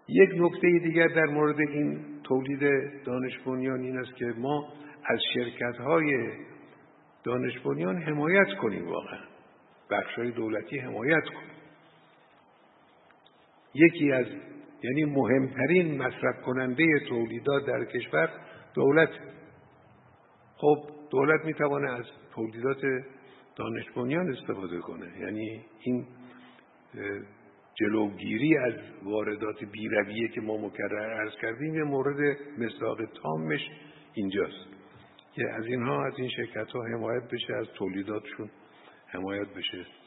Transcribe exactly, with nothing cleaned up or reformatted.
یک نکته دیگر در مورد این تولید دانش بنیان این است که ما از شرکت‌های دانش بنیان حمایت کنیم، واقعا بخش‌های دولتی حمایت کنیم. یکی از یعنی مهمترین مصرف کننده تولیدات در کشور دولت. خب دولت میتونه از تولیدات دانش بنیان استفاده کنه، یعنی این جلوگیری از واردات بی‌رویه که ما مکرر عرض کردیم یه مورد مصداق تامش اینجاست که از اینها از این شرکت‌ها حمایت بشه، از تولیداتشون حمایت بشه.